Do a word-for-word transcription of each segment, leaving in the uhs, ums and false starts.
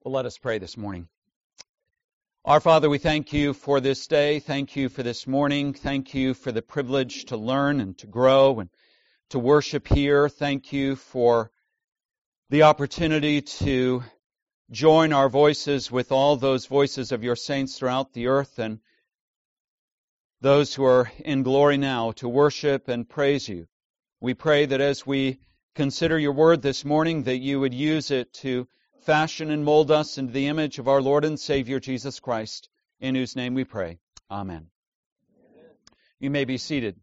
Well, let us pray this morning. Our Father, we thank you for this day. Thank you for this morning. Thank you for the privilege to learn and to grow and to worship here. Thank you for the opportunity to join our voices with all those voices of your saints throughout the earth and those who are in glory now to worship and praise you. We pray that as we consider your word this morning, that you would use it to fashion and mold us into the image of our Lord and Savior Jesus Christ, in whose name we pray. Amen. Amen. You may be seated.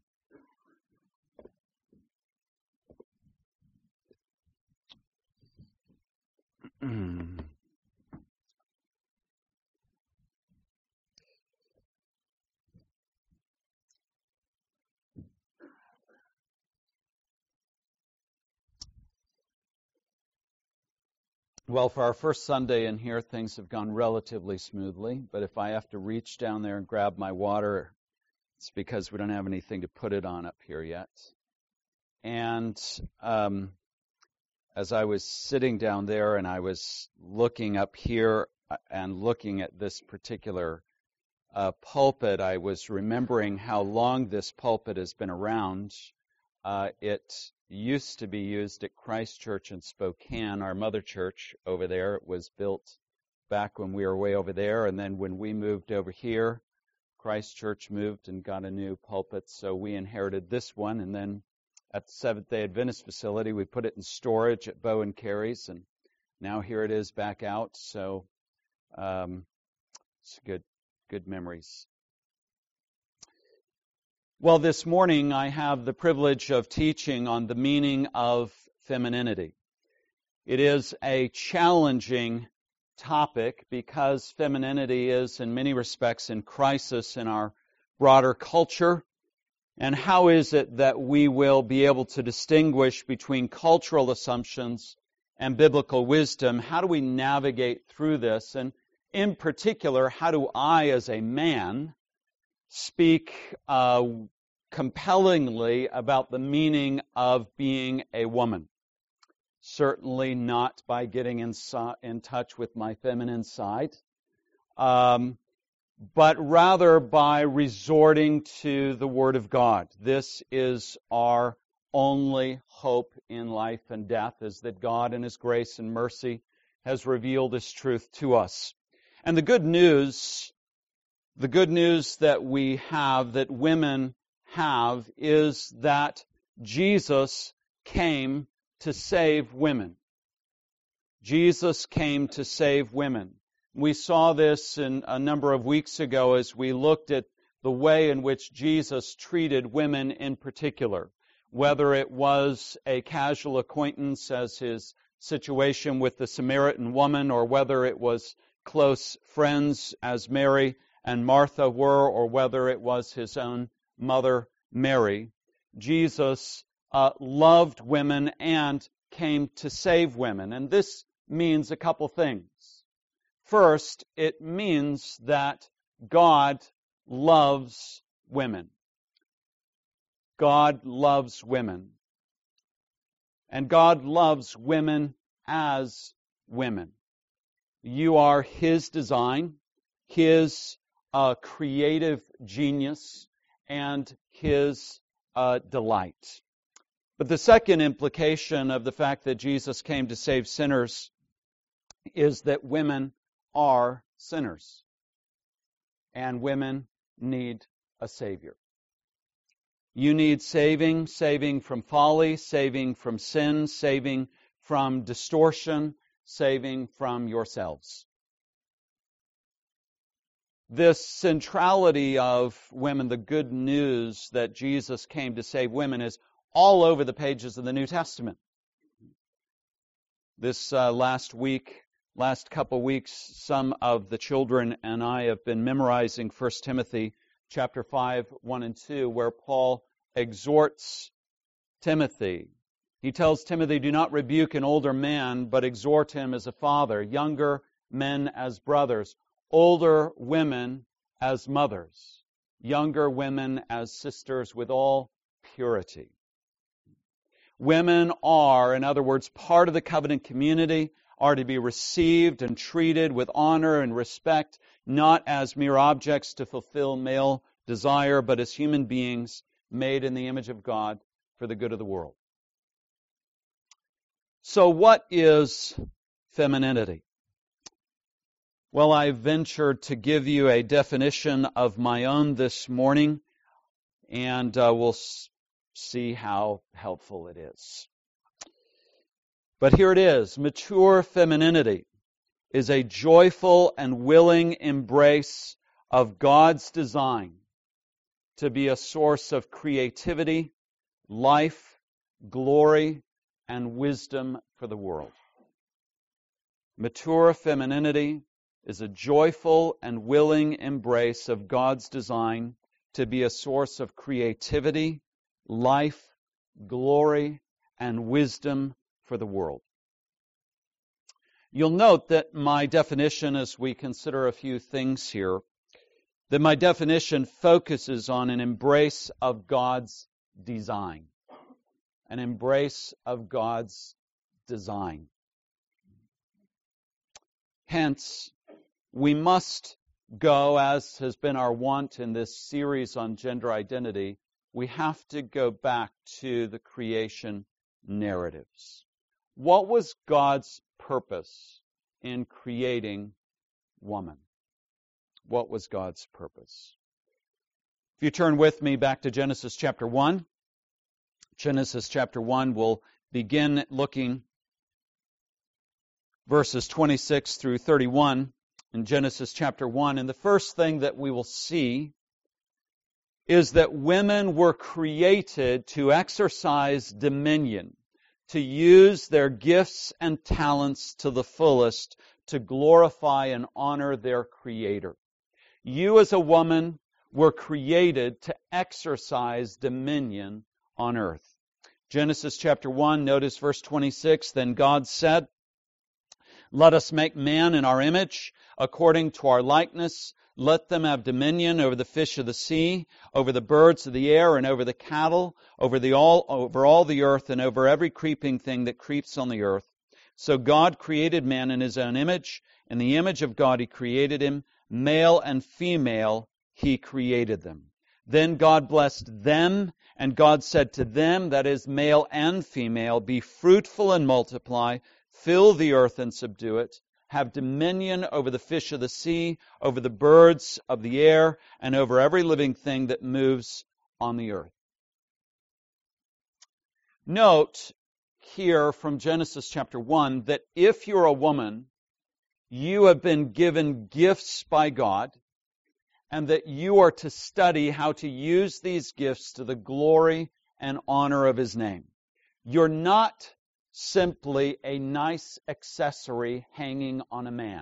Well, for our first Sunday in here, things have gone relatively smoothly, but if I have to reach down there and grab my water, it's because we don't have anything to put it on up here yet. And um, as I was sitting down there and I was looking up here and looking at this particular uh, pulpit, I was remembering how long this pulpit has been around. Uh, it used to be used at Christ Church in Spokane, our mother church over there. It was built back when we were way over there, and then when we moved over here, Christ Church moved and got a new pulpit, so we inherited this one, and then at the Seventh-day Adventist facility, we put it in storage at Bow and Carey's, and now here it is back out, so um, it's good, good memories. Well, this morning I have the privilege of teaching on the meaning of femininity. It is a challenging topic because femininity is in many respects in crisis in our broader culture. And how is it that we will be able to distinguish between cultural assumptions and biblical wisdom? How do we navigate through this? And in particular, how do I as a man speak uh, compellingly about the meaning of being a woman? Certainly not by getting in, so, in touch with my feminine side, um, but rather by resorting to the Word of God. This is our only hope in life and death, is that God in His grace and mercy has revealed His truth to us. And the good news The good news that we have, that women have, is that Jesus came to save women. Jesus came to save women. We saw this in a number of weeks ago as we looked at the way in which Jesus treated women in particular, whether it was a casual acquaintance as his situation with the Samaritan woman, or whether it was close friends as Mary and Martha were, or whether it was his own mother, Mary. Jesus uh, loved women and came to save women. And this means a couple things. First, it means that God loves women. God loves women. And God loves women as women. You are His design, His Uh, creative genius, and His uh, delight. But the second implication of the fact that Jesus came to save sinners is that women are sinners, and women need a Savior. You need saving, saving from folly, saving from sin, saving from distortion, saving from yourselves. This centrality of women, the good news that Jesus came to save women, is all over the pages of the New Testament. This uh, last week, last couple weeks, some of the children and I have been memorizing First Timothy chapter five, one and two, where Paul exhorts Timothy. He tells Timothy, do not rebuke an older man, but exhort him as a father, younger men as brothers, older women as mothers, younger women as sisters with all purity. Women are, in other words, part of the covenant community, are to be received and treated with honor and respect, not as mere objects to fulfill male desire, but as human beings made in the image of God for the good of the world. So what is femininity? Well, I ventured to give you a definition of my own this morning, and uh, we'll s- see how helpful it is. But here it is. Mature femininity is a joyful and willing embrace of God's design to be a source of creativity, life, glory, and wisdom for the world. Mature femininity is a joyful and willing embrace of God's design to be a source of creativity, life, glory, and wisdom for the world. You'll note that my definition, as we consider a few things here, that my definition focuses on an embrace of God's design. An embrace of God's design. Hence, we must go, as has been our wont in this series on gender identity, we have to go back to the creation narratives. What was God's purpose in creating woman? What was God's purpose? If you turn with me back to Genesis chapter one, Genesis chapter one, we'll begin looking verses twenty-six through thirty-one in Genesis chapter one. And the first thing that we will see is that women were created to exercise dominion, to use their gifts and talents to the fullest to glorify and honor their Creator. You as a woman were created to exercise dominion on earth. Genesis chapter one, notice verse twenty-six, then God said, let us make man in our image, according to our likeness. Let them have dominion over the fish of the sea, over the birds of the air, and over the cattle, over the all over all the earth, and over every creeping thing that creeps on the earth. So God created man in his own image. In the image of God he created him. Male and female he created them. Then God blessed them, and God said to them, that is, male and female, be fruitful and multiply, fill the earth and subdue it. Have dominion over the fish of the sea, over the birds of the air, and over every living thing that moves on the earth. Note here from Genesis chapter one that if you're a woman, you have been given gifts by God, and that you are to study how to use these gifts to the glory and honor of His name. You're not simply a nice accessory hanging on a man.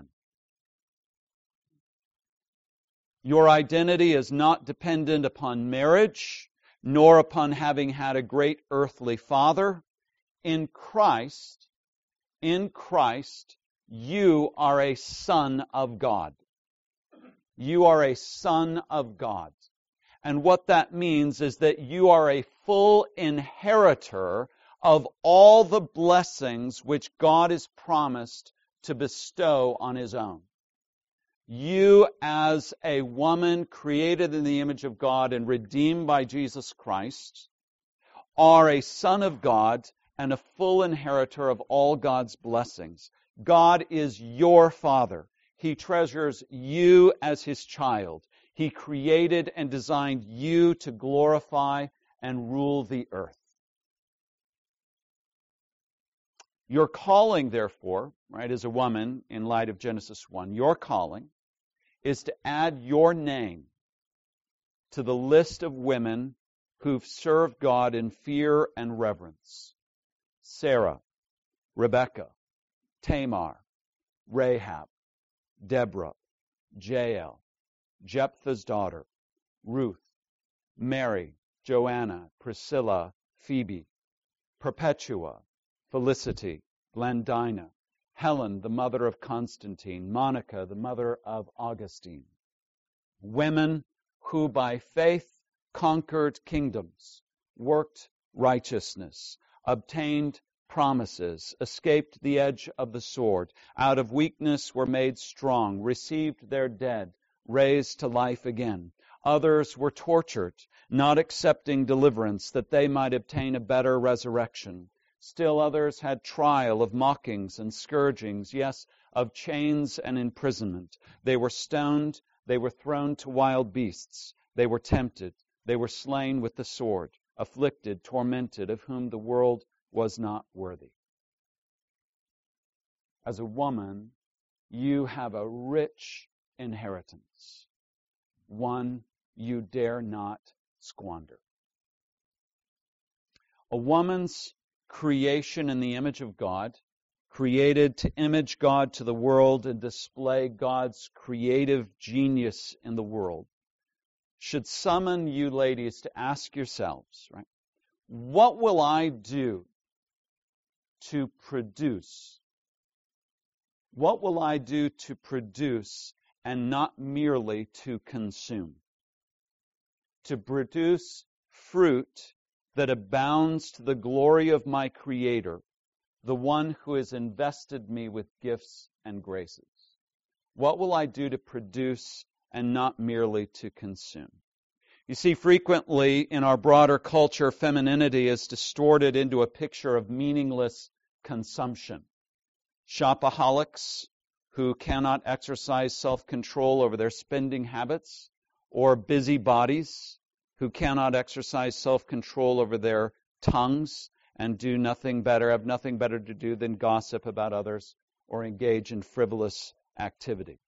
Your identity is not dependent upon marriage, nor upon having had a great earthly father. In Christ, in Christ, you are a son of God. You are a son of God. And what that means is that you are a full inheritor of all the blessings which God has promised to bestow on His own. You, as a woman created in the image of God and redeemed by Jesus Christ, are a son of God and a full inheritor of all God's blessings. God is your Father. He treasures you as His child. He created and designed you to glorify and rule the earth. Your calling, therefore, right, as a woman, in light of Genesis one, your calling is to add your name to the list of women who've served God in fear and reverence. Sarah, Rebecca, Tamar, Rahab, Deborah, Jael, Jephthah's daughter, Ruth, Mary, Joanna, Priscilla, Phoebe, Perpetua, Felicity, Blandina, Helen, the mother of Constantine, Monica, the mother of Augustine. Women who by faith conquered kingdoms, worked righteousness, obtained promises, escaped the edge of the sword, out of weakness were made strong, received their dead, raised to life again. Others were tortured, not accepting deliverance, that they might obtain a better resurrection. Still others had trial of mockings and scourgings, yes, of chains and imprisonment. They were stoned, they were thrown to wild beasts, they were tempted, they were slain with the sword, afflicted, tormented, of whom the world was not worthy. As a woman, you have a rich inheritance, one you dare not squander. A woman's creation in the image of God, created to image God to the world and display God's creative genius in the world, should summon you ladies to ask yourselves, right, what will I do to produce? What will I do to produce and not merely to consume? To produce fruit that abounds to the glory of my Creator, the one who has invested me with gifts and graces. What will I do to produce and not merely to consume? You see, frequently in our broader culture, femininity is distorted into a picture of meaningless consumption. Shopaholics who cannot exercise self-control over their spending habits, or busybodies who cannot exercise self-control over their tongues and do nothing better, have nothing better to do than gossip about others or engage in frivolous activity.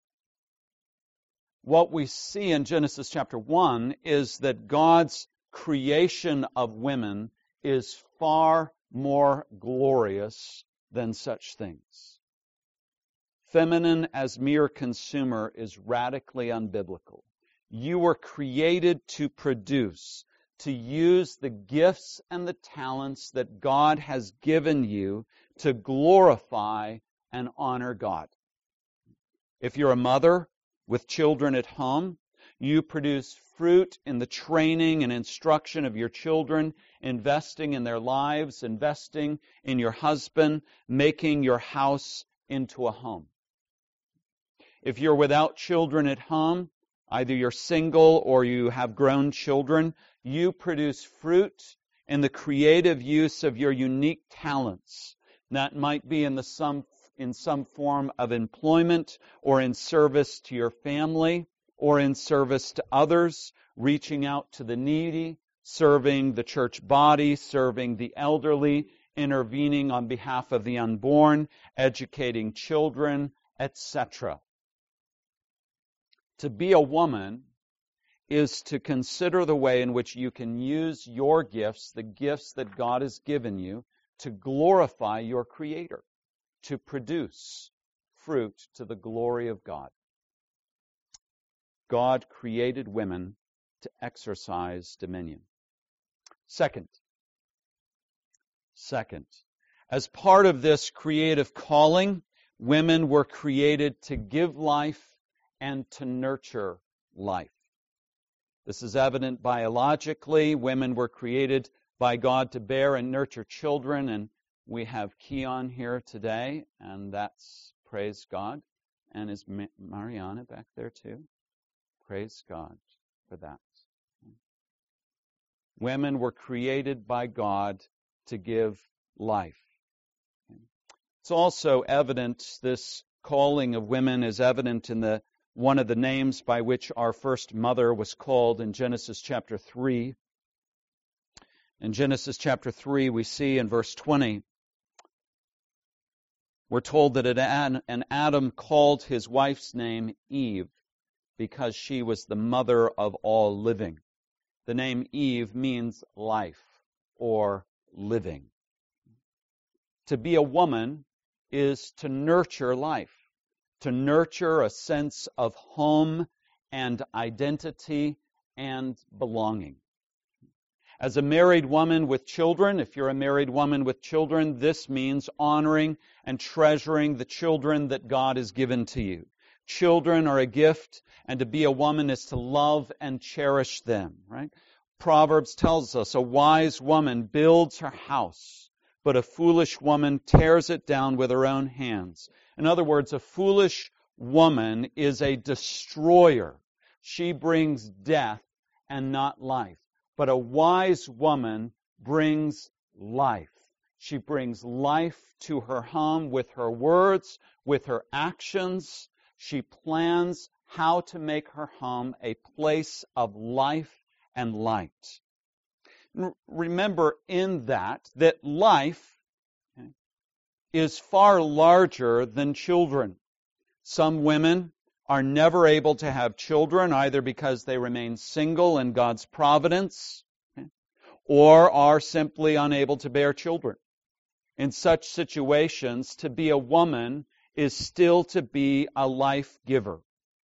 What we see in Genesis chapter one is that God's creation of women is far more glorious than such things. Feminine as mere consumer is radically unbiblical. You were created to produce, to use the gifts and the talents that God has given you to glorify and honor God. If you're a mother with children at home, you produce fruit in the training and instruction of your children, investing in their lives, investing in your husband, making your house into a home. If you're without children at home, either you're single or you have grown children, you produce fruit in the creative use of your unique talents. That might be in the some in some form of employment or in service to your family or in service to others, reaching out to the needy, serving the church body, serving the elderly, intervening on behalf of the unborn, educating children, et cetera. To be a woman is to consider the way in which you can use your gifts, the gifts that God has given you, to glorify your Creator, to produce fruit to the glory of God. God created women to exercise dominion. Second, second, as part of this creative calling, women were created to give life and to nurture life. This is evident biologically. Women were created by God to bear and nurture children, and we have Keon here today, and that's, praise God. And is Mariana back there too? Praise God for that. Women were created by God to give life. It's also evident, this calling of women is evident in the one of the names by which our first mother was called in Genesis chapter three. In Genesis chapter three, we see in verse twenty, we're told that an Adam called his wife's name Eve because she was the mother of all living. The name Eve means life or living. To be a woman is to nurture life, to nurture a sense of home and identity and belonging. As a married woman with children, if you're a married woman with children, this means honoring and treasuring the children that God has given to you. Children are a gift, and to be a woman is to love and cherish them, right? Proverbs tells us a wise woman builds her house. but a foolish woman tears it down with her own hands. In other words, a foolish woman is a destroyer. She brings death and not life. But a wise woman brings life. She brings life to her home with her words, with her actions. She plans how to make her home a place of life and light. Remember in that, that life okay, is far larger than children. Some women are never able to have children, either because they remain single in God's providence, okay, or are simply unable to bear children. In such situations, to be a woman is still to be a life giver.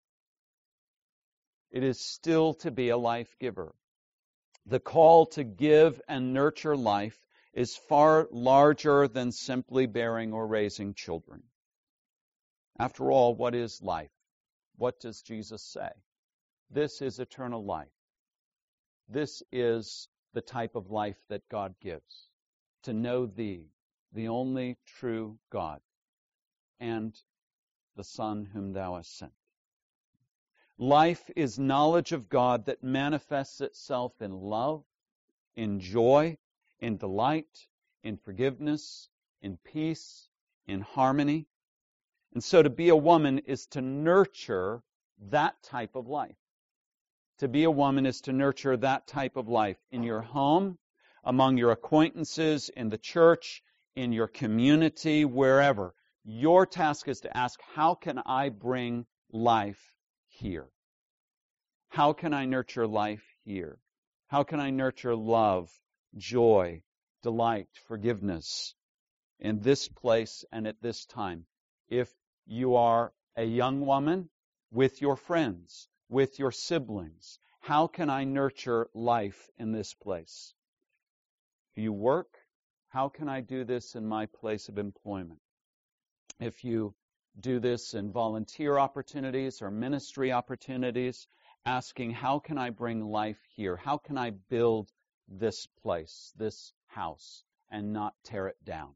It is still to be a life giver. The call to give and nurture life is far larger than simply bearing or raising children. After all, what is life? What does Jesus say? This is eternal life. This is the type of life that God gives. To know Thee, the only true God, and the Son whom Thou hast sent. Life is knowledge of God that manifests itself in love, in joy, in delight, in forgiveness, in peace, in harmony. And so to be a woman is to nurture that type of life. To be a woman is to nurture that type of life in your home, among your acquaintances, in the church, in your community, wherever. Your task is to ask, how can I bring life here? How can I nurture life here? How can I nurture love, joy, delight, forgiveness in this place and at this time? If you are a young woman, with your friends, with your siblings, how can I nurture life in this place? If you work, how can I do this in my place of employment? If you do this in volunteer opportunities or ministry opportunities, asking, how can I bring life here? How can I build this place, this house, and not tear it down?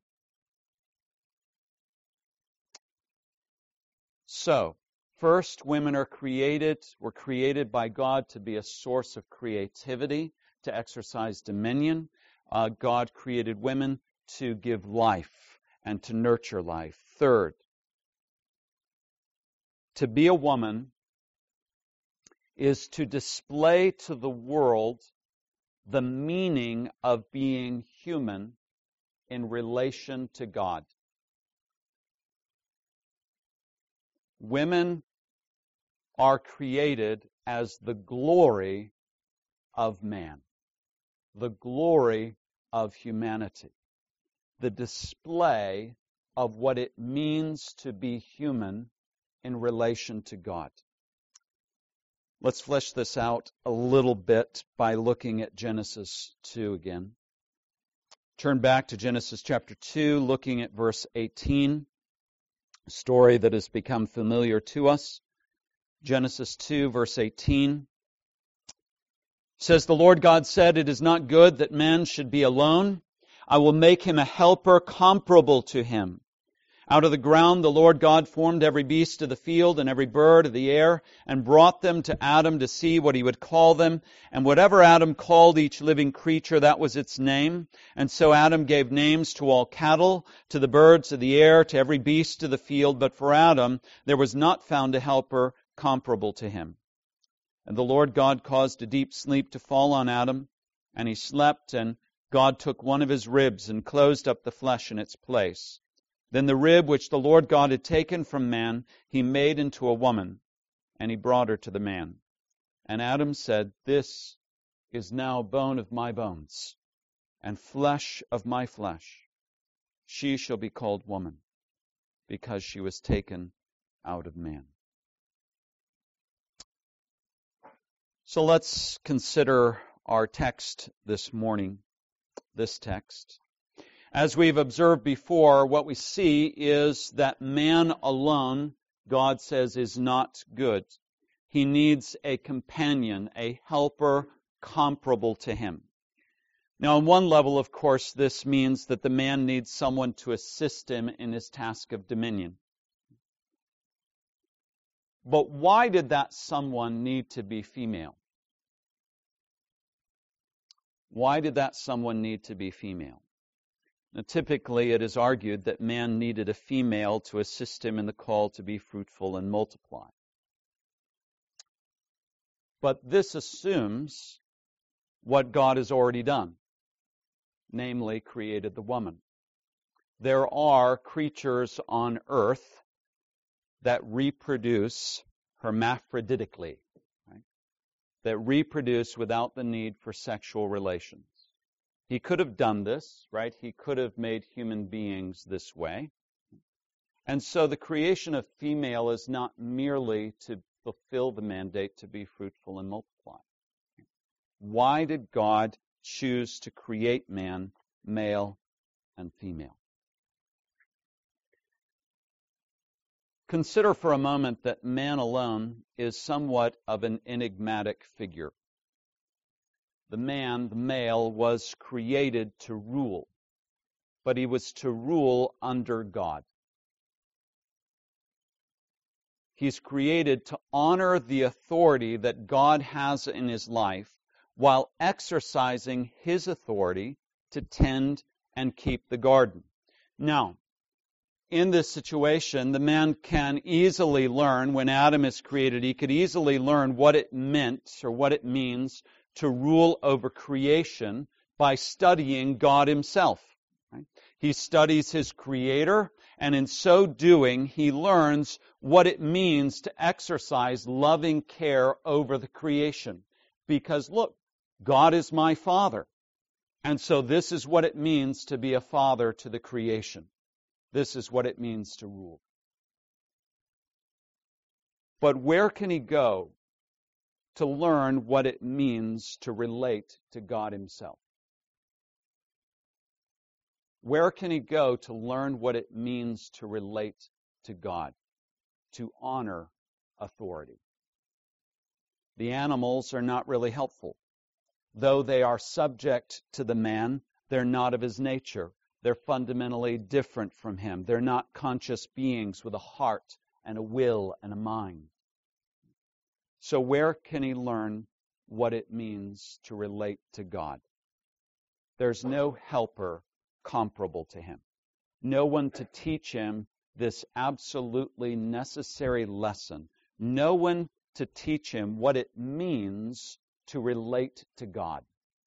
So, first, women are created, were created by God to be a source of creativity, to exercise dominion. Uh, God created women to give life and to nurture life. Third, to be a woman is to display to the world the meaning of being human in relation to God. Women are created as the glory of man, the glory of humanity, the display of what it means to be human in relation to God. Let's flesh this out a little bit by looking at Genesis two again. Turn back to Genesis chapter two, looking at verse eighteen, a story that has become familiar to us. Genesis two, verse eighteen says, "The Lord God said, it is not good that man should be alone. I will make him a helper comparable to him. Out of the ground the Lord God formed every beast of the field and every bird of the air, and brought them to Adam to see what he would call them. And whatever Adam called each living creature, that was its name. And so Adam gave names to all cattle, to the birds of the air, to every beast of the field. But for Adam there was not found a helper comparable to him. And the Lord God caused a deep sleep to fall on Adam, and he slept, and God took one of his ribs and closed up the flesh in its place. Then the rib which the Lord God had taken from man, he made into a woman, and he brought her to the man. And Adam said, this is now bone of my bones, and flesh of my flesh. She shall be called woman, because she was taken out of man." So let's consider our text this morning, this text. As we've observed before, what we see is that man alone, God says, is not good. He needs a companion, a helper comparable to him. Now, on one level, of course, this means that the man needs someone to assist him in his task of dominion. But why did that someone need to be female? Why did that someone need to be female? Now, typically, it is argued that man needed a female to assist him in the call to be fruitful and multiply. But this assumes what God has already done, namely created the woman. There are creatures on earth that reproduce hermaphroditically, right? That reproduce without the need for sexual relations. He could have done this, right? He could have made human beings this way. And so the creation of female is not merely to fulfill the mandate to be fruitful and multiply. Why did God choose to create man, male and female? Consider for a moment that man alone is somewhat of an enigmatic figure. The man, the male, was created to rule, but he was to rule under God. He's created to honor the authority that God has in his life while exercising his authority to tend and keep the garden. Now, in this situation, the man can easily learn, when Adam is created, he could easily learn what it meant or what it means to rule over creation by studying God himself. Right? He studies his Creator, and in so doing, he learns what it means to exercise loving care over the creation. Because look, God is my Father. And so this is what it means to be a father to the creation. This is what it means to rule. But where can he go to learn what it means to relate to God himself? Where can he go to learn what it means to relate to God, to honor authority? The animals are not really helpful. Though they are subject to the man, they're not of his nature. They're fundamentally different from him. They're not conscious beings with a heart and a will and a mind. So where can he learn what it means to relate to God? There's no helper comparable to him. No one to teach him this absolutely necessary lesson. No one to teach him what it means to relate to God.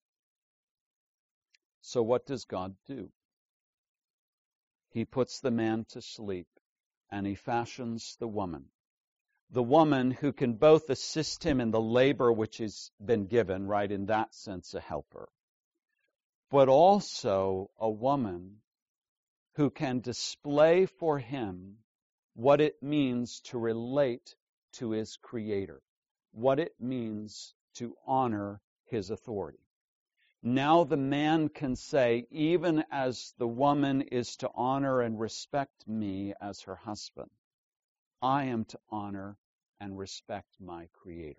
So what does God do? He puts the man to sleep, and he fashions the woman. The woman who can both assist him in the labor which has been given, right, in that sense a helper, but also a woman who can display for him what it means to relate to his Creator, what it means to honor his authority. Now the man can say, even as the woman is to honor and respect me as her husband, I am to honor and respect my Creator.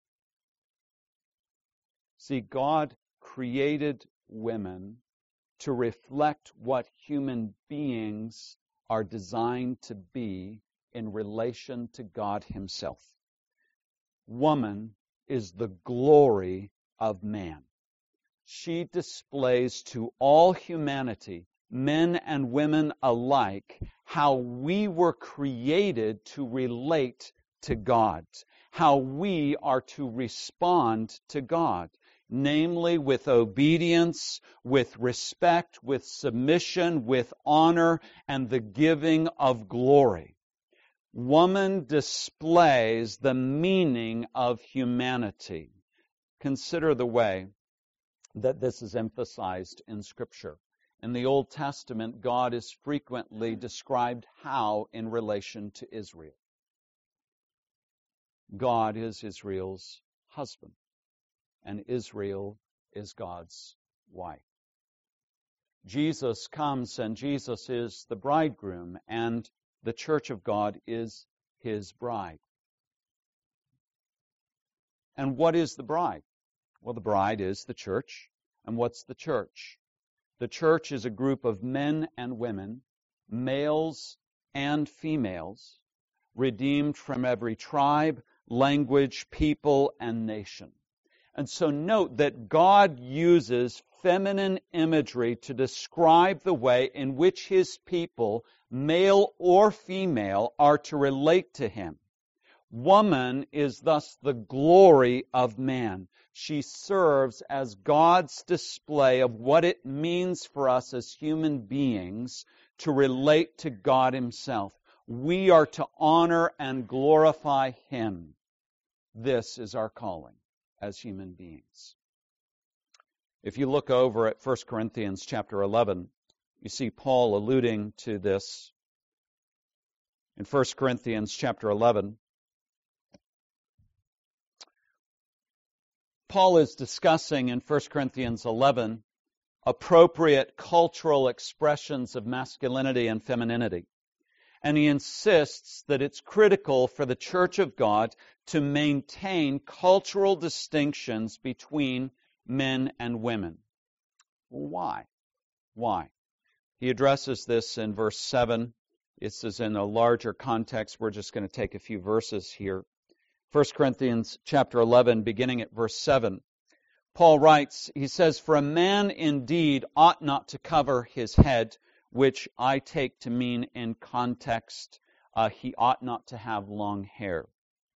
See, God created women to reflect what human beings are designed to be in relation to God himself. Woman is the glory of man. She displays to all humanity, men and women alike, how we were created to relate to God, how we are to respond to God, namely with obedience, with respect, with submission, with honor, and the giving of glory. Woman displays the meaning of humanity. Consider the way that this is emphasized in Scripture. In the Old Testament, God is frequently described how in relation to Israel. God is Israel's husband, and Israel is God's wife. Jesus comes, and Jesus is the bridegroom, and the church of God is his bride. And what is the bride? Well, the bride is the church, And what's the church? The church is a group of men and women, males and females, redeemed from every tribe, language, people, and nation. And so note that God uses feminine imagery to describe the way in which His people, male or female, are to relate to Him. Woman is thus the glory of man. She serves as God's display of what it means for us as human beings to relate to God Himself. We are to honor and glorify Him. This is our calling as human beings. If you look over at First Corinthians chapter eleven, you see Paul alluding to this. In First Corinthians chapter eleven, Paul is discussing in First Corinthians eleven appropriate cultural expressions of masculinity and femininity. And he insists that it's critical for the Church of God to maintain cultural distinctions between men and women. Why? Why? He addresses this in verse seven. This is in a larger context. We're just going to take a few verses here. First Corinthians chapter eleven, beginning at verse seven. Paul writes, he says, "For a man indeed ought not to cover his head," which I take to mean in context, uh, he ought not to have long hair.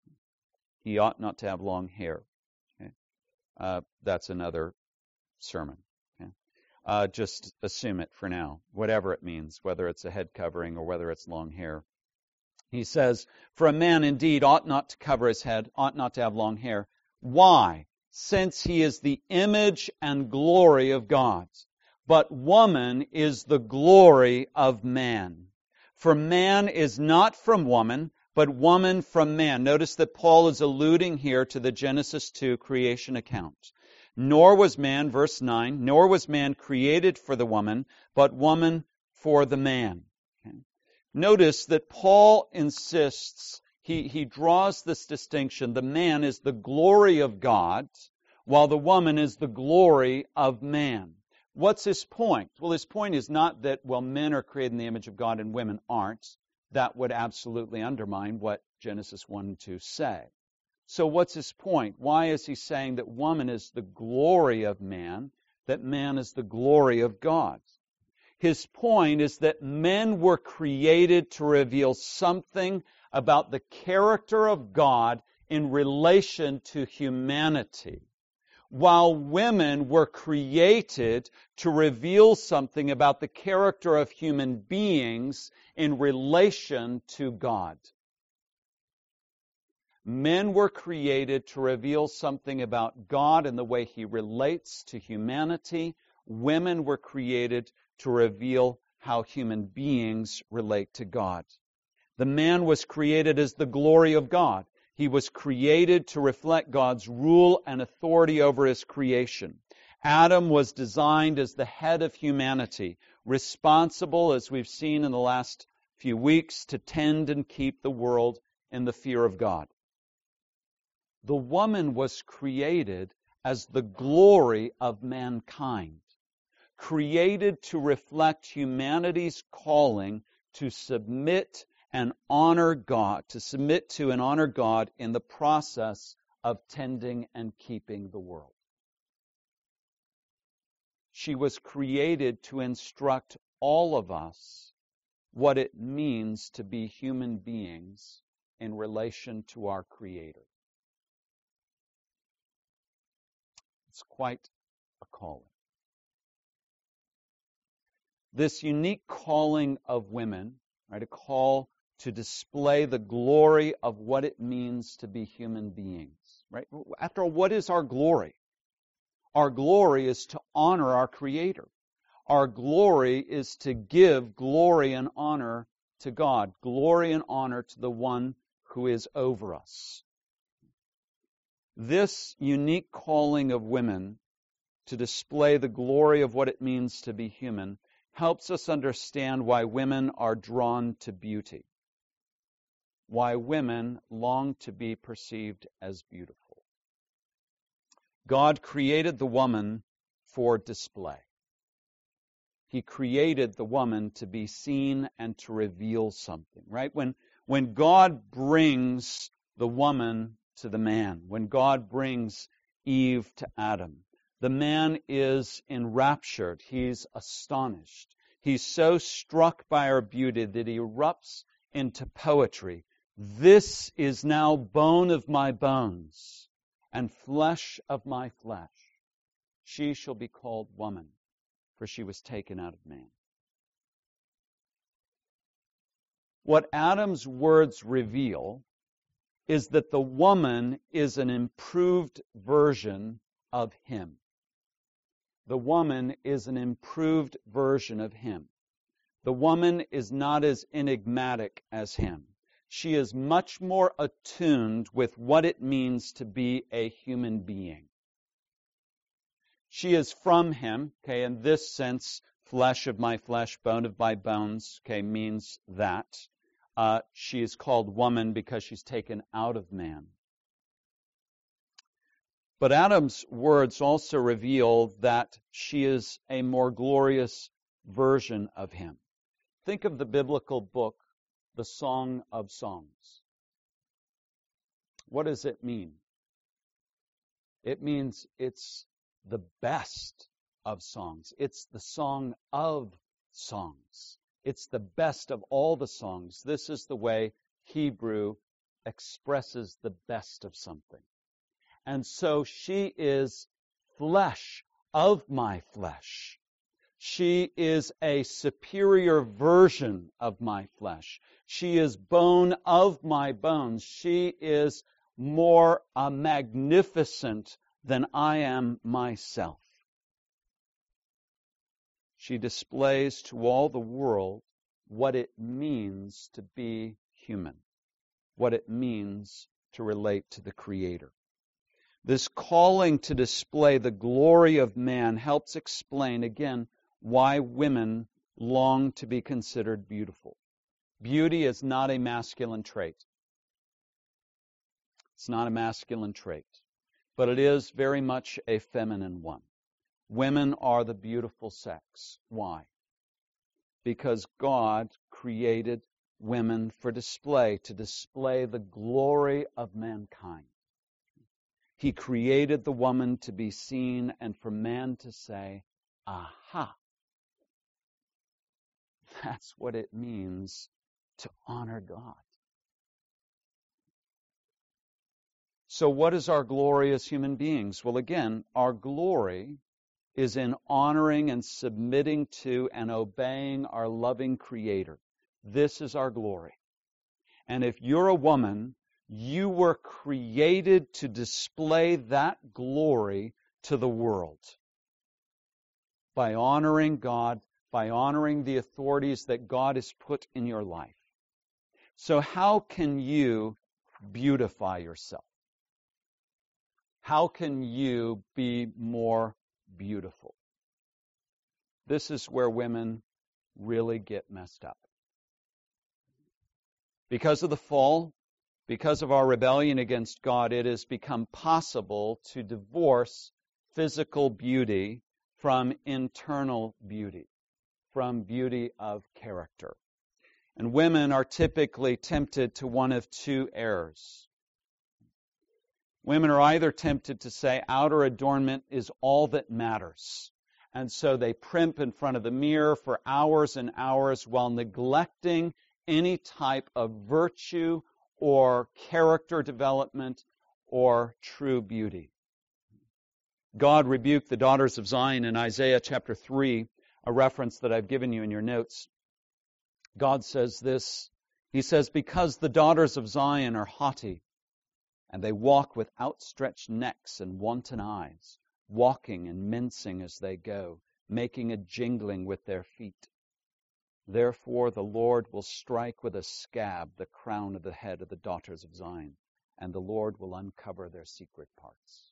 He ought not to have long hair. Okay? Uh, that's another sermon. Okay? Uh, just assume it for now, whatever it means, whether it's a head covering or whether it's long hair. He says, "For a man indeed ought not to cover his head, ought not to have long hair." Why? Since he is the image and glory of God. But woman is the glory of man. For man is not from woman, but woman from man. Notice that Paul is alluding here to the Genesis two creation account. Nor was man, verse nine, nor was man created for the woman, but woman for the man. Okay. Notice that Paul insists, he, he draws this distinction. The man is the glory of God, while the woman is the glory of man. What's his point? Well, his point is not that, well, men are created in the image of God and women aren't. That would absolutely undermine what Genesis one and two say. So what's his point? Why is he saying that woman is the glory of man, that man is the glory of God? His point is that men were created to reveal something about the character of God in relation to humanity, while women were created to reveal something about the character of human beings in relation to God. Men were created to reveal something about God and the way He relates to humanity. Women were created to reveal how human beings relate to God. The man was created as the glory of God. He was created to reflect God's rule and authority over His creation. Adam was designed as the head of humanity, responsible, as we've seen in the last few weeks, to tend and keep the world in the fear of God. The woman was created as the glory of mankind, created to reflect humanity's calling to submit and honor God, to submit to and honor God in the process of tending and keeping the world. She was created to instruct all of us what it means to be human beings in relation to our Creator. It's quite a calling. This unique calling of women, right, a call to display the glory of what it means to be human beings. Right? After all, what is our glory? Our glory is to honor our Creator. Our glory is to give glory and honor to God, glory and honor to the one who is over us. This unique calling of women to display the glory of what it means to be human helps us understand why women are drawn to beauty, why women long to be perceived as beautiful. God created the woman for display. He created the woman to be seen and to reveal something, right? When, when God brings the woman to the man, when God brings Eve to Adam, the man is enraptured. He's astonished. He's so struck by her beauty that he erupts into poetry. This is now bone of my bones and flesh of my flesh. She shall be called woman, for she was taken out of man. What Adam's words reveal is that the woman is an improved version of him. The woman is an improved version of him. The woman is not as enigmatic as him. She is much more attuned with what it means to be a human being. She is from him, okay, in this sense, flesh of my flesh, bone of my bones, okay, means that. Uh, she is called woman because she's taken out of man. But Adam's words also reveal that she is a more glorious version of him. Think of the biblical book, the Song of Songs. What does it mean? It means it's the best of songs. It's the song of songs. It's the best of all the songs. This is the way Hebrew expresses the best of something. And so she is flesh of my flesh. She is a superior version of my flesh. She is bone of my bones. She is more uh, magnificent than I am myself. She displays to all the world what it means to be human, what it means to relate to the Creator. This calling to display the glory of man helps explain, again, why women long to be considered beautiful. Beauty is not a masculine trait. It's not a masculine trait, but it is very much a feminine one. Women are the beautiful sex. Why? Because God created women for display, to display the glory of mankind. He created the woman to be seen and for man to say, aha. That's what it means to honor God. So what is our glory as human beings? Well, again, our glory is in honoring and submitting to and obeying our loving Creator. This is our glory. And if you're a woman, you were created to display that glory to the world by honoring God, by honoring the authorities that God has put in your life. So how can you beautify yourself? How can you be more beautiful? This is where women really get messed up. Because of the fall, because of our rebellion against God, it has become possible to divorce physical beauty from internal beauty, from beauty of character. And women are typically tempted to one of two errors. Women are either tempted to say outer adornment is all that matters. And so they primp in front of the mirror for hours and hours while neglecting any type of virtue or character development or true beauty. God rebuked the daughters of Zion in Isaiah chapter three, a reference that I've given you in your notes. God says this, He says, because the daughters of Zion are haughty, and they walk with outstretched necks and wanton eyes, walking and mincing as they go, making a jingling with their feet. Therefore the Lord will strike with a scab the crown of the head of the daughters of Zion, and the Lord will uncover their secret parts.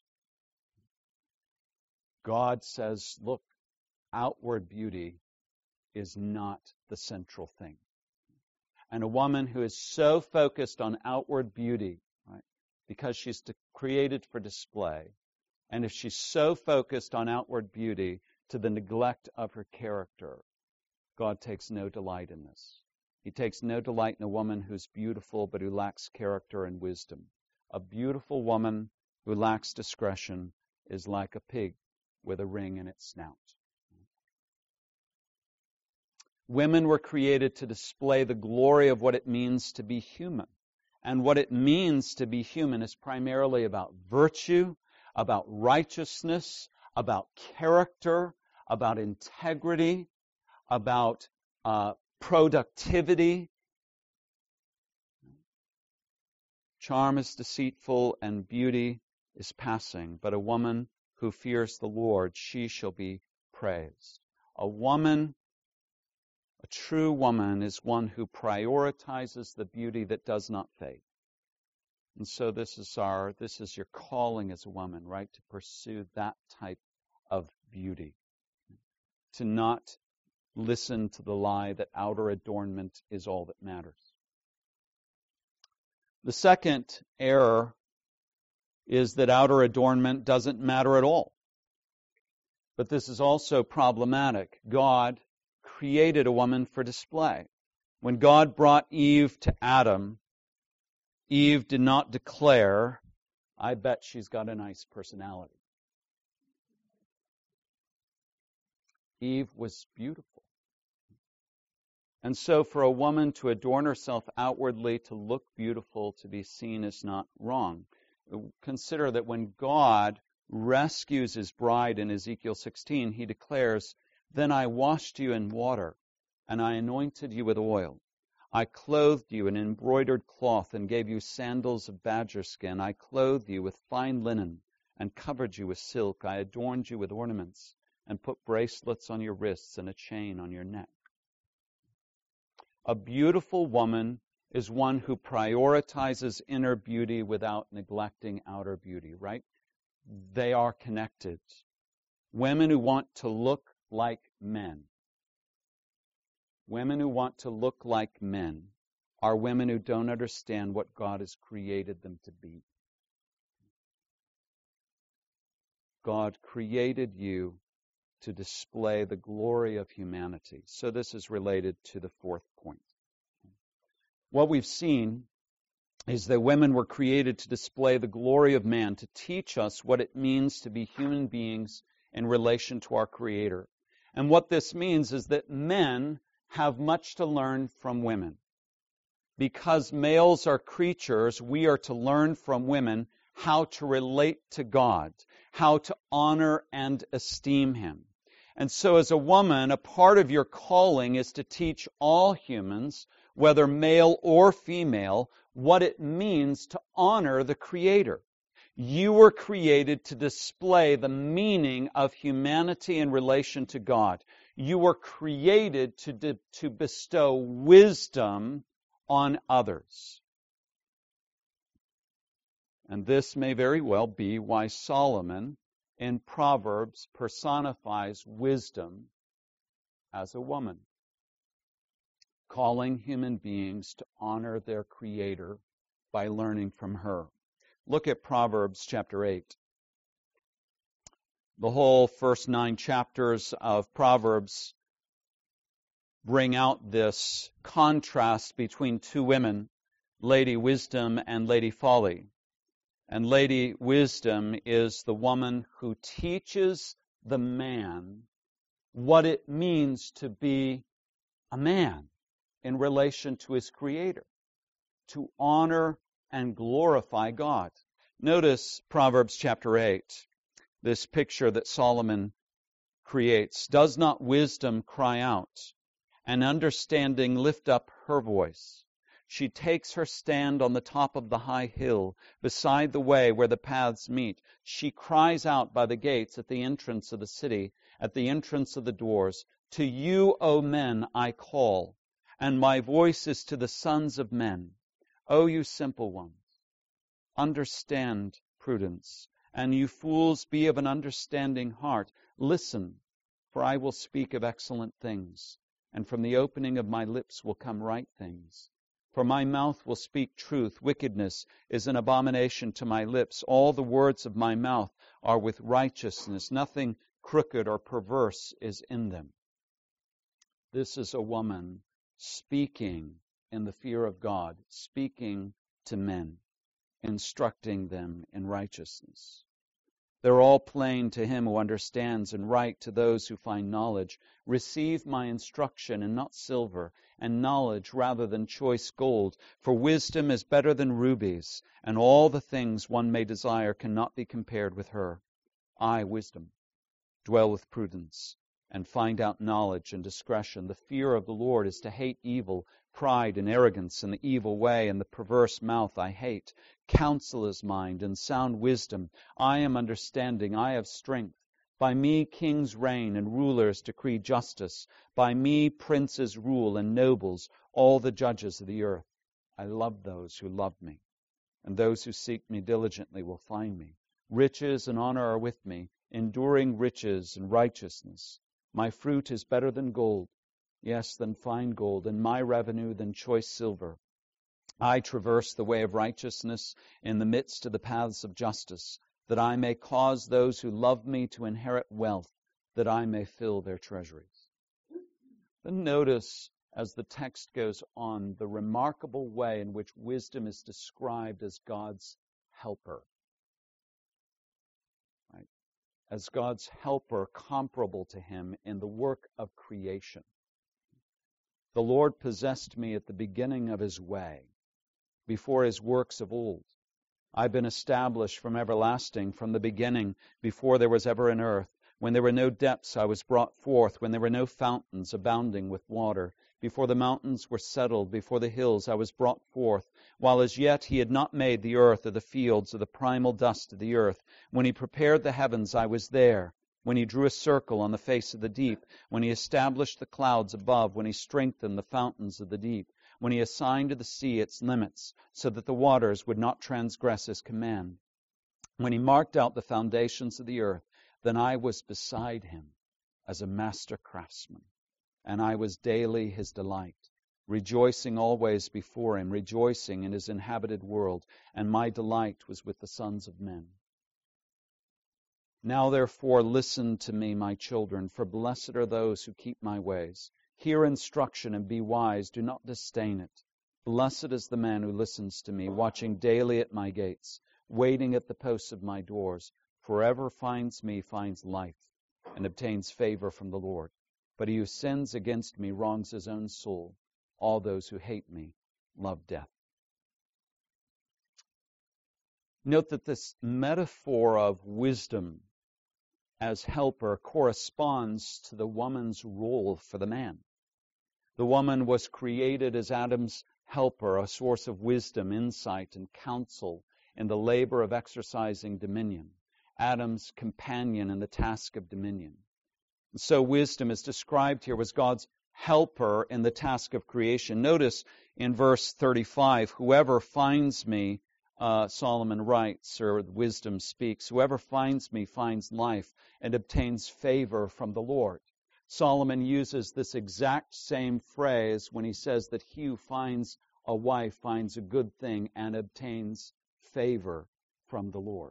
God says, look, outward beauty is not the central thing. And a woman who is so focused on outward beauty, right, because she's created for display, and if she's so focused on outward beauty to the neglect of her character, God takes no delight in this. He takes no delight in a woman who's beautiful but who lacks character and wisdom. A beautiful woman who lacks discretion is like a pig with a ring in its snout. Women were created to display the glory of what it means to be human. And what it means to be human is primarily about virtue, about righteousness, about character, about integrity, about uh, productivity. Charm is deceitful and beauty is passing, but a woman who fears the Lord, she shall be praised. A woman, a true woman, is one who prioritizes the beauty that does not fade. And so this is our, this is your calling as a woman, right? To pursue that type of beauty. To not listen to the lie that outer adornment is all that matters. The second error is that outer adornment doesn't matter at all. But this is also problematic. God created a woman for display. When God brought Eve to Adam, Eve did not declare, I bet she's got a nice personality. Eve was beautiful. And so for a woman to adorn herself outwardly, to look beautiful, to be seen is not wrong. Consider that when God rescues his bride in Ezekiel sixteen, he declares, then I washed you in water, and I anointed you with oil. I clothed you in embroidered cloth and gave you sandals of badger skin. I clothed you with fine linen and covered you with silk. I adorned you with ornaments and put bracelets on your wrists and a chain on your neck. A beautiful woman is one who prioritizes inner beauty without neglecting outer beauty, right? They are connected. Women who want to look like men. Women who want to look like men are women who don't understand what God has created them to be. God created you to display the glory of humanity. So this is related to the fourth point. What we've seen is that women were created to display the glory of man, to teach us what it means to be human beings in relation to our Creator. And what this means is that men have much to learn from women. Because males are creatures, we are to learn from women how to relate to God, how to honor and esteem Him. And so as a woman, a part of your calling is to teach all humans, whether male or female, what it means to honor the Creator. You were created to display the meaning of humanity in relation to God. You were created to, de- to bestow wisdom on others. And this may very well be why Solomon in Proverbs personifies wisdom as a woman, calling human beings to honor their Creator by learning from her. Look at Proverbs chapter eight. The whole first nine chapters of Proverbs bring out this contrast between two women, Lady Wisdom and Lady Folly. And Lady Wisdom is the woman who teaches the man what it means to be a man in relation to his Creator, to honor and glorify God. Notice Proverbs chapter eight, this picture that Solomon creates. Does not wisdom cry out, and understanding lift up her voice? She takes her stand on the top of the high hill, beside the way where the paths meet. She cries out by the gates at the entrance of the city, at the entrance of the doors. To you, O men, I call, and my voice is to the sons of men. O you simple ones, understand prudence, and you fools, be of an understanding heart. Listen, for I will speak of excellent things, and from the opening of my lips will come right things. For my mouth will speak truth. Wickedness is an abomination to my lips. All the words of my mouth are with righteousness. Nothing crooked or perverse is in them. This is a woman speaking in the fear of God, speaking to men, instructing them in righteousness. They're all plain to him who understands, and right to those who find knowledge. Receive my instruction, and not silver, and knowledge rather than choice gold. For wisdom is better than rubies, and all the things one may desire cannot be compared with her. I, wisdom, dwell with prudence, and find out knowledge and discretion. The fear of the Lord is to hate evil, pride and arrogance, and the evil way, and the perverse mouth I hate. Counsel is mine, and sound wisdom. I am understanding, I have strength. By me kings reign, and rulers decree justice. By me princes rule, and nobles, all the judges of the earth. I love those who love me, and those who seek me diligently will find me. Riches and honor are with me, enduring riches and righteousness. My fruit is better than gold, yes, than fine gold, and my revenue than choice silver. I traverse the way of righteousness in the midst of the paths of justice, that I may cause those who love me to inherit wealth, that I may fill their treasuries. Then notice, as the text goes on, the remarkable way in which wisdom is described as God's helper. Right? As God's helper, comparable to him in the work of creation. The Lord possessed me at the beginning of his way, before his works of old. I've been established from everlasting, from the beginning, before there was ever an earth. When there were no depths, I was brought forth. When there were no fountains abounding with water. Before the mountains were settled, before the hills, I was brought forth. While as yet he had not made the earth or the fields or the primal dust of the earth. When he prepared the heavens, I was there. When he drew a circle on the face of the deep. When he established the clouds above. When he strengthened the fountains of the deep. When he assigned to the sea its limits, so that the waters would not transgress his command. When he marked out the foundations of the earth, then I was beside him as a master craftsman, and I was daily his delight, rejoicing always before him, rejoicing in his inhabited world, and my delight was with the sons of men. Now therefore listen to me, my children, for blessed are those who keep my ways. Hear instruction and be wise. Do not disdain it. Blessed is the man who listens to me, watching daily at my gates, waiting at the posts of my doors. For whoever finds me finds life and obtains favor from the Lord. But he who sins against me wrongs his own soul. All those who hate me love death. Note that this metaphor of wisdom as helper corresponds to the woman's role for the man. The woman was created as Adam's helper, a source of wisdom, insight, and counsel in the labor of exercising dominion. Adam's companion in the task of dominion. And so wisdom is described here as God's helper in the task of creation. Notice in verse thirty-five, whoever finds me, uh, Solomon writes, or wisdom speaks, whoever finds me finds life and obtains favor from the Lord. Solomon uses this exact same phrase when he says that he who finds a wife finds a good thing and obtains favor from the Lord.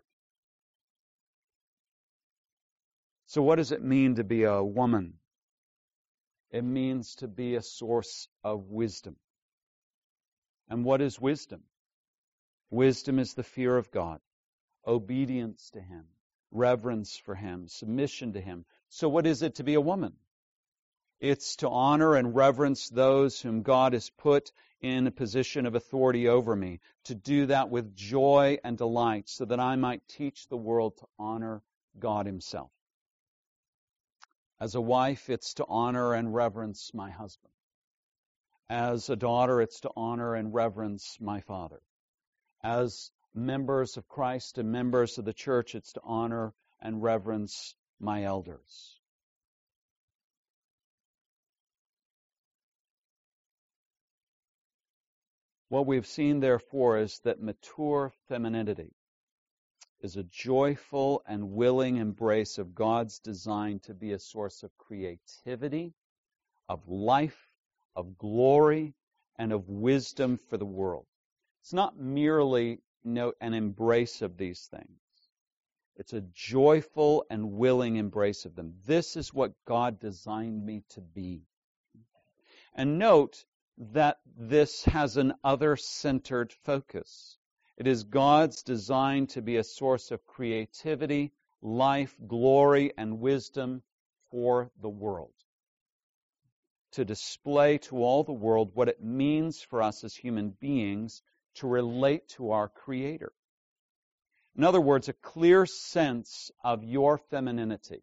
So what does it mean to be a woman? It means to be a source of wisdom. And what is wisdom? Wisdom is the fear of God, obedience to him, reverence for him, submission to him. So what is it to be a woman? It's to honor and reverence those whom God has put in a position of authority over me, to do that with joy and delight, so that I might teach the world to honor God himself. As a wife, it's to honor and reverence my husband. As a daughter, it's to honor and reverence my father. As members of Christ and members of the church, it's to honor and reverence my elders. What we've seen, therefore, is that mature femininity is a joyful and willing embrace of God's design to be a source of creativity, of life, of glory, and of wisdom for the world. It's not merely no, an embrace of these things. It's a joyful and willing embrace of them. This is what God designed me to be. And note that this has an other-centered focus. It is God's design to be a source of creativity, life, glory, and wisdom for the world. To display to all the world what it means for us as human beings to relate to our Creator. In other words, a clear sense of your femininity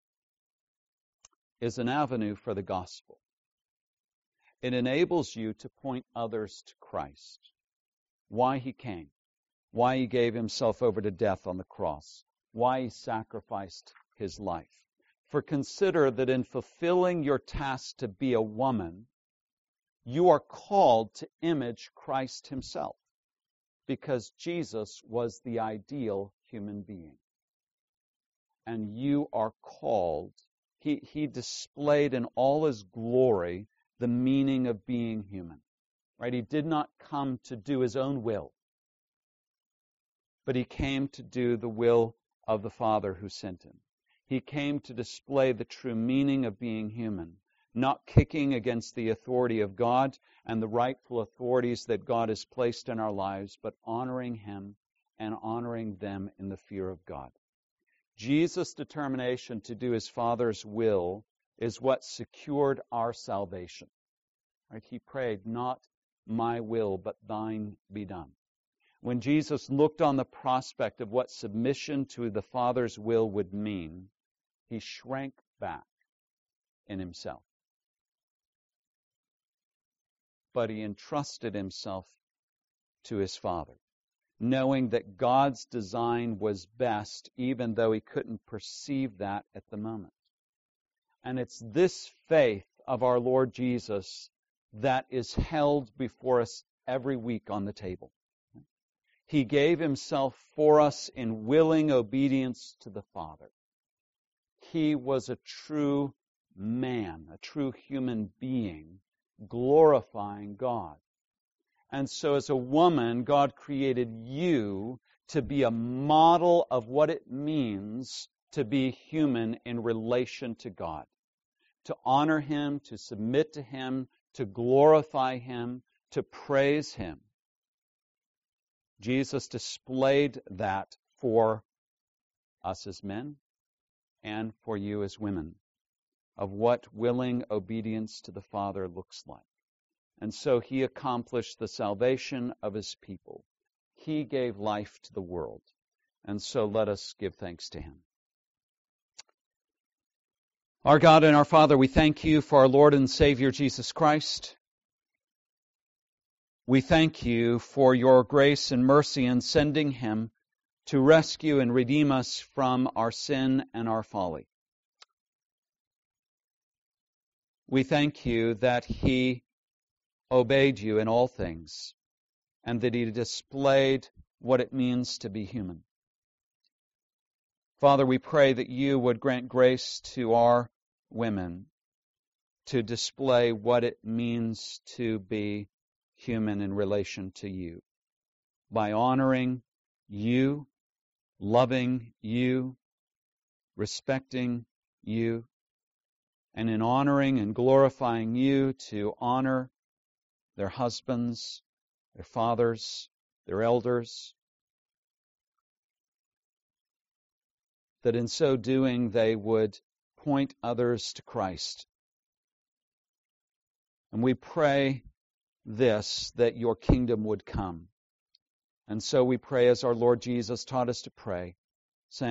is an avenue for the gospel. It enables you to point others to Christ, why He came, why He gave Himself over to death on the cross, why He sacrificed His life. For consider that in fulfilling your task to be a woman, you are called to image Christ Himself, because Jesus was the ideal human being. And you are called, He, he displayed in all His glory the meaning of being human. Right? He did not come to do His own will, but He came to do the will of the Father who sent Him. He came to display the true meaning of being human, not kicking against the authority of God and the rightful authorities that God has placed in our lives, but honoring Him and honoring them in the fear of God. Jesus' determination to do His Father's will is what secured our salvation. Right? He prayed, "Not my will, but thine be done." When Jesus looked on the prospect of what submission to the Father's will would mean, He shrank back in Himself. But He entrusted Himself to His Father, knowing that God's design was best, even though He couldn't perceive that at the moment. And it's this faith of our Lord Jesus that is held before us every week on the table. He gave Himself for us in willing obedience to the Father. He was a true man, a true human being, glorifying God. And so as a woman, God created you to be a model of what it means to be human in relation to God, to honor Him, to submit to Him, to glorify Him, to praise Him. Jesus displayed that for us as men and for you as women, of what willing obedience to the Father looks like. And so He accomplished the salvation of His people. He gave life to the world. And so let us give thanks to Him. Our God and our Father, we thank You for our Lord and Savior Jesus Christ. We thank You for Your grace and mercy in sending Him to rescue and redeem us from our sin and our folly. We thank You that He obeyed You in all things, and that He displayed what it means to be human. Father, we pray that You would grant grace to our women to display what it means to be human in relation to You, by honoring You, loving You, respecting You, and in honoring and glorifying You to honor their husbands, their fathers, their elders, that in so doing they would point others to Christ. And we pray this, that Your kingdom would come. And so we pray as our Lord Jesus taught us to pray,